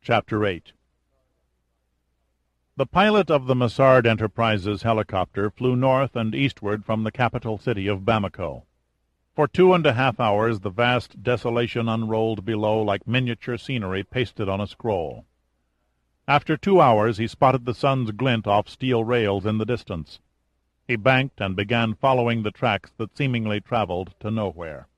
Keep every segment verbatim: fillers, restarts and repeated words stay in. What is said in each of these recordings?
Chapter eight. The pilot of the Massard Enterprises helicopter flew north and eastward from the capital city of Bamako. For two and a half hours the vast desolation unrolled below like miniature scenery pasted on a scroll. After two hours he spotted the sun's glint off steel rails in the distance. He banked and began following the tracks that seemingly traveled to nowhere.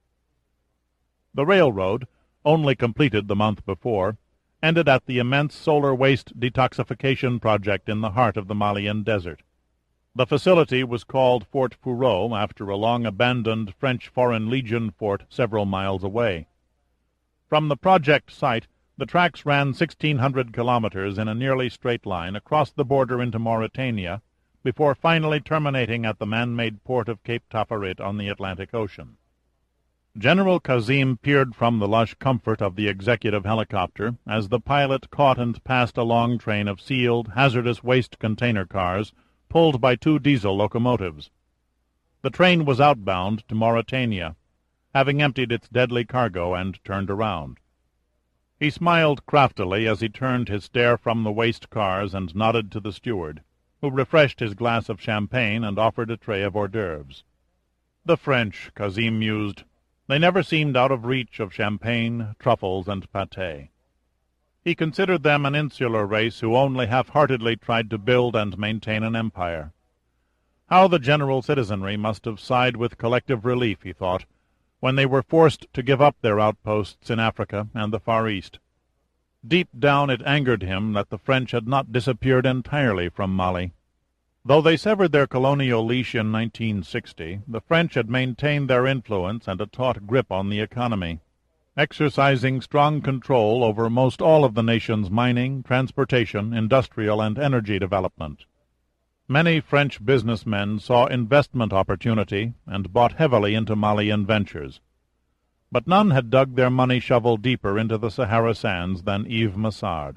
The railroad, only completed the month before, ended at the immense solar waste detoxification project in the heart of the Malian desert. The facility was called Fort Fourreau after a long-abandoned French Foreign Legion fort several miles away. From the project site, the tracks ran sixteen hundred kilometers in a nearly straight line across the border into Mauritania, before finally terminating at the man-made port of Cape Tafarit on the Atlantic Ocean. General Kazim peered from the lush comfort of the executive helicopter as the pilot caught and passed a long train of sealed, hazardous waste container cars pulled by two diesel locomotives. The train was outbound to Mauritania, having emptied its deadly cargo and turned around. He smiled craftily as he turned his stare from the waste cars and nodded to the steward, who refreshed his glass of champagne and offered a tray of hors d'oeuvres. The French, Kazim mused. They never seemed out of reach of champagne, truffles, and pâté. He considered them an insular race who only half-heartedly tried to build and maintain an empire. How the general citizenry must have sighed with collective relief, he thought, when they were forced to give up their outposts in Africa and the Far East. Deep down it angered him that the French had not disappeared entirely from Mali. Though they severed their colonial leash in nineteen sixty, the French had maintained their influence and a taut grip on the economy, exercising strong control over most all of the nation's mining, transportation, industrial, and energy development. Many French businessmen saw investment opportunity and bought heavily into Malian ventures. But none had dug their money shovel deeper into the Sahara sands than Yves Massard.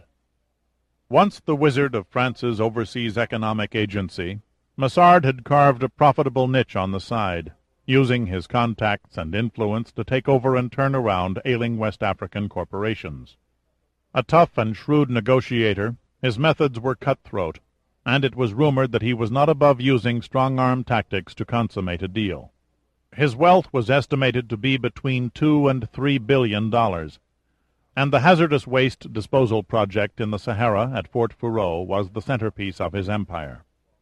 Once the wizard of France's overseas economic agency, Massard had carved a profitable niche on the side, using his contacts and influence to take over and turn around ailing West African corporations. A tough and shrewd negotiator, his methods were cutthroat, and it was rumored that he was not above using strong-arm tactics to consummate a deal. His wealth was estimated to be between two and three billion dollars, and the hazardous waste disposal project in the Sahara at Fort Fourreau was the centerpiece of his empire.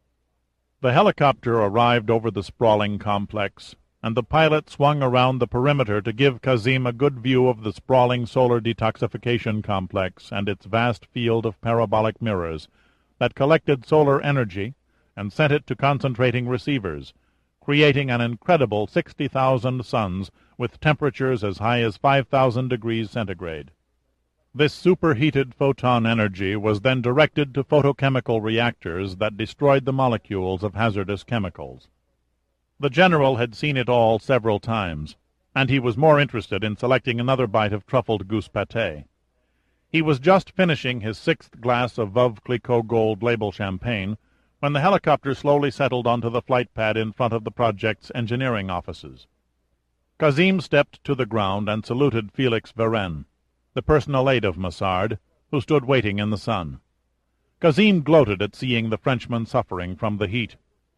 The helicopter arrived over the sprawling complex, and the pilot swung around the perimeter to give Kazim a good view of the sprawling solar detoxification complex and its vast field of parabolic mirrors that collected solar energy and sent it to concentrating receivers, creating an incredible sixty thousand suns with temperatures as high as five thousand degrees centigrade. This superheated photon energy was then directed to photochemical reactors that destroyed the molecules of hazardous chemicals. The general had seen it all several times, and he was more interested in selecting another bite of truffled goose pâté. He was just finishing his sixth glass of Veuve Clicquot Gold Label champagne when the helicopter slowly settled onto the flight pad in front of the project's engineering offices. Kazim stepped to the ground and saluted Felix Varenne, the personal aide of Massard, who stood waiting in the sun. Kazim gloated at seeing the Frenchman suffering from the heat.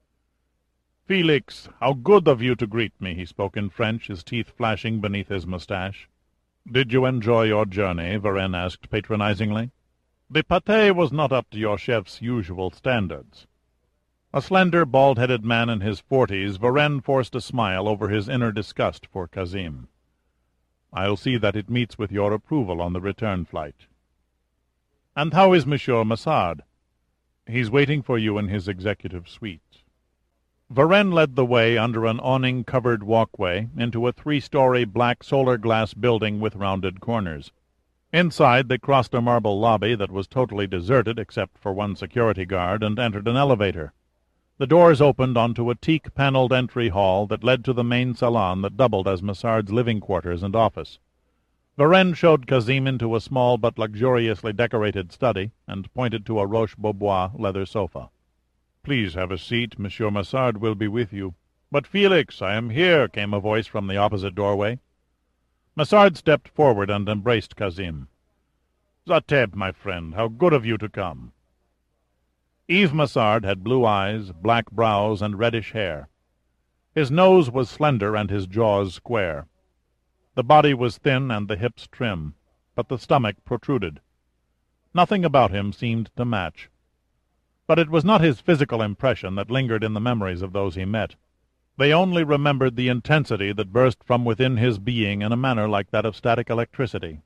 "Felix, how good of you to greet me," he spoke in French, his teeth flashing beneath his moustache. "Did you enjoy your journey?" Varenne asked patronizingly. "The pâté was not up to your chef's usual standards." A slender, bald-headed man in his forties, Varenne forced a smile over his inner disgust for Kazim. "I'll see that it meets with your approval on the return flight." "And how is Monsieur Massard?" "He's waiting for you in his executive suite." Varenne led the way under an awning-covered walkway into a three-story black solar-glass building with rounded corners. Inside they crossed a marble lobby that was totally deserted except for one security guard and entered an elevator. The doors opened onto a teak-paneled entry hall that led to the main salon that doubled as Massard's living quarters and office. Varenne showed Kazim into a small but luxuriously decorated study and pointed to a Roche-Beaubois leather sofa. "Please have a seat. Monsieur Massard will be with you." "But, Felix, I am here," came a voice from the opposite doorway. Massard stepped forward and embraced Kazim. "Zateb, my friend, how good of you to come." Yves Massard had blue eyes, black brows, and reddish hair. His nose was slender and his jaws square. The body was thin and the hips trim, but the stomach protruded. Nothing about him seemed to match. But it was not his physical impression that lingered in the memories of those he met. They only remembered the intensity that burst from within his being in a manner like that of static electricity.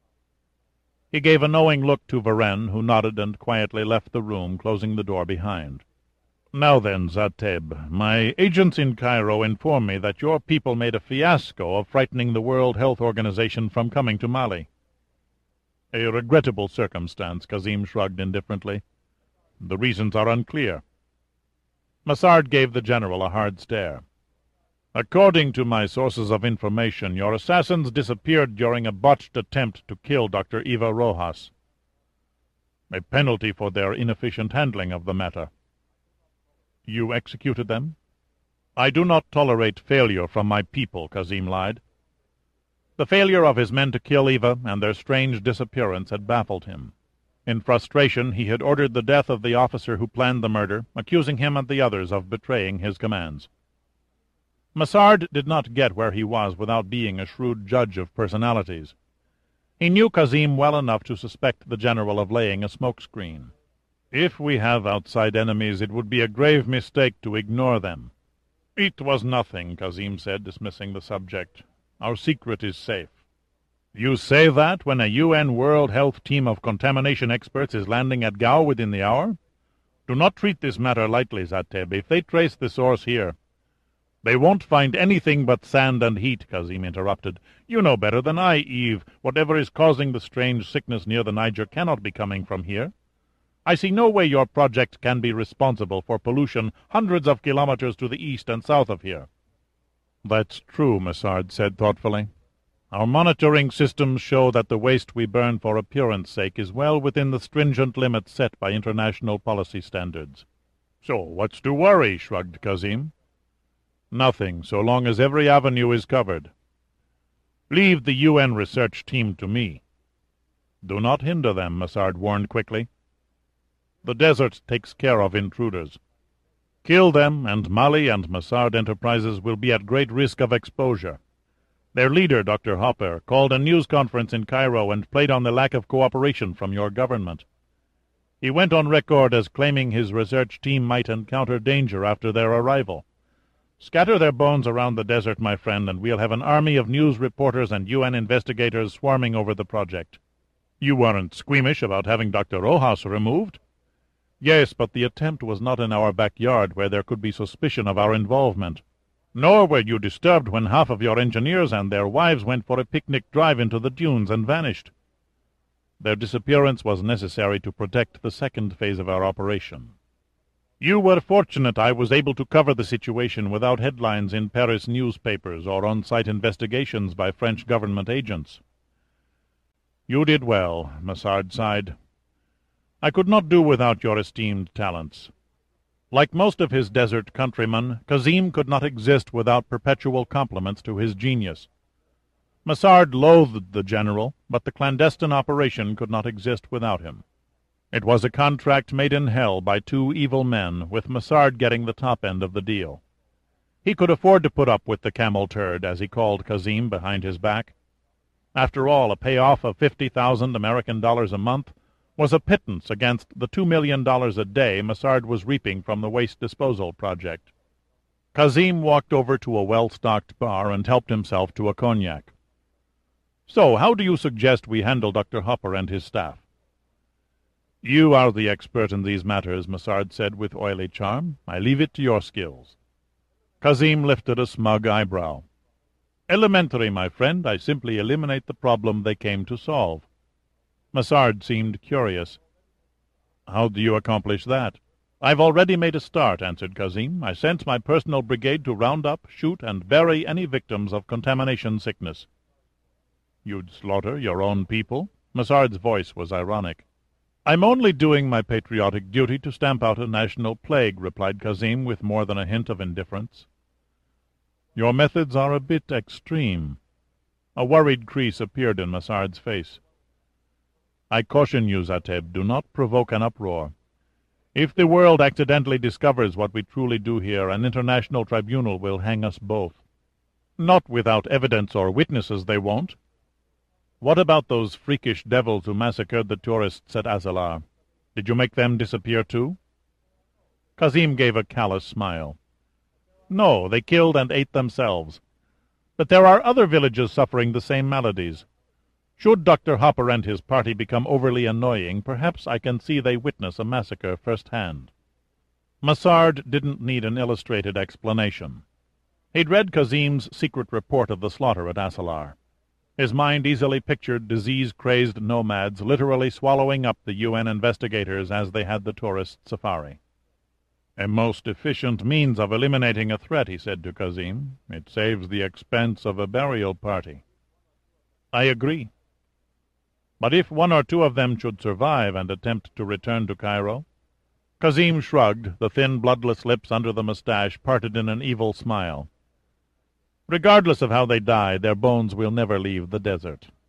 He gave a knowing look to Varenne, who nodded and quietly left the room, closing the door behind. "Now then, Zateb, my agents in Cairo inform me that your people made a fiasco of frightening the World Health Organization from coming to Mali." "A regrettable circumstance," Kazim shrugged indifferently. "The reasons are unclear." Massard gave the general a hard stare. "According to my sources of information, your assassins disappeared during a botched attempt to kill Doctor Eva Rojas. A penalty for their inefficient handling of the matter." "You executed them?" "I do not tolerate failure from my people," Kazim lied. The failure of his men to kill Eva and their strange disappearance had baffled him. In frustration, he had ordered the death of the officer who planned the murder, accusing him and the others of betraying his commands. Massard did not get where he was without being a shrewd judge of personalities. He knew Kazim well enough to suspect the general of laying a smoke-screen. "If we have outside enemies, it would be a grave mistake to ignore them." "It was nothing," Kazim said, dismissing the subject. "Our secret is safe." "You say that when a U N World Health team of contamination experts is landing at Gao within the hour? Do not treat this matter lightly, Zateb. If they trace the source here—" "They won't find anything but sand and heat," Kazim interrupted. "You know better than I, Eve. Whatever is causing the strange sickness near the Niger cannot be coming from here. I see no way your project can be responsible for pollution hundreds of kilometers to the east and south of here." "That's true," Massard said thoughtfully. "Our monitoring systems show that the waste we burn for appearance sake is well within the stringent limits set by international policy standards." "So what's to worry?" shrugged Kazim. "Nothing, so long as every avenue is covered. Leave the U N research team to me." "Do not hinder them," Massard warned quickly. "The desert takes care of intruders. Kill them, and Mali and Massard Enterprises will be at great risk of exposure." Their leader, Doctor Hopper, called a news conference in Cairo and played on the lack of cooperation from your government. He went on record as claiming his research team might encounter danger after their arrival. Scatter their bones around the desert, my friend, and we'll have an army of news reporters and U N investigators swarming over the project. You weren't squeamish about having Doctor Rojas removed? Yes, but the attempt was not in our backyard, where there could be suspicion of our involvement. Nor were you disturbed when half of your engineers and their wives went for a picnic drive into the dunes and vanished. Their disappearance was necessary to protect the second phase of our operation. You were fortunate I was able to cover the situation without headlines in Paris newspapers or on-site investigations by French government agents. You did well, Massard sighed. I could not do without your esteemed talents. Like most of his desert countrymen, Kazim could not exist without perpetual compliments to his genius. Massard loathed the general, but the clandestine operation could not exist without him. It was a contract made in hell by two evil men, with Massard getting the top end of the deal. He could afford to put up with the camel turd, as he called Kazim behind his back. After all, a payoff of fifty thousand American dollars a month was a pittance against the two million dollars a day Massard was reaping from the waste disposal project. Kazim walked over to a well-stocked bar and helped himself to a cognac. So, how do you suggest we handle Doctor Hopper and his staff? You are the expert in these matters, Massard said with oily charm. I leave it to your skills. Kazim lifted a smug eyebrow. Elementary, my friend. I simply eliminate the problem they came to solve. Massard seemed curious. How do you accomplish that? I've already made a start, answered Kazim. I sent my personal brigade to round up, shoot, and bury any victims of contamination sickness. You'd slaughter your own people? Massard's voice was ironic. I'm only doing my patriotic duty to stamp out a national plague, replied Kazim with more than a hint of indifference. Your methods are a bit extreme. A worried crease appeared in Massard's face. I caution you, Zateb, do not provoke an uproar. If the world accidentally discovers what we truly do here, an international tribunal will hang us both. Not without evidence or witnesses, they won't. What about those freakish devils who massacred the tourists at Azalar? Did you make them disappear too? Kazim gave a callous smile. No, they killed and ate themselves. But there are other villages suffering the same maladies. Should Doctor Hopper and his party become overly annoying, perhaps I can see they witness a massacre firsthand. Massard didn't need an illustrated explanation. He'd read Kazim's secret report of the slaughter at Asalar. His mind easily pictured disease-crazed nomads literally swallowing up the U N investigators as they had the tourist safari. A most efficient means of eliminating a threat, he said to Kazim. It saves the expense of a burial party. I agree. But if one or two of them should survive and attempt to return to Cairo? Kazim shrugged, the thin, bloodless lips under the mustache parted in an evil smile. Regardless of how they die, their bones will never leave the desert.